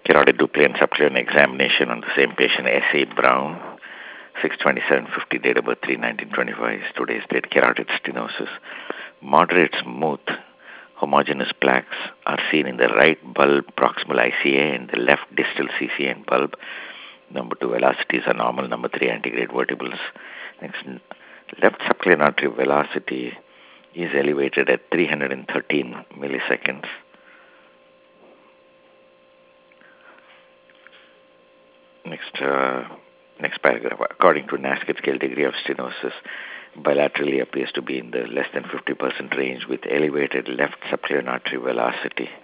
Carotid Duplin subclinical examination on the same patient, S.A. Brown, 6/27/50, date of birth 3/19/25, is today's date. Carotid stenosis. Moderate smooth homogeneous plaques are seen in the right bulb proximal ICA and the left distal CCN bulb. Number 2, velocities are normal. Number 3, antegrade vertebrals. Next, left subclavian artery velocity is elevated at 313 milliseconds. Next paragraph. According to NASCAR scale, degree of stenosis bilaterally appears to be in the less than 50% range with elevated left subclavian artery velocity.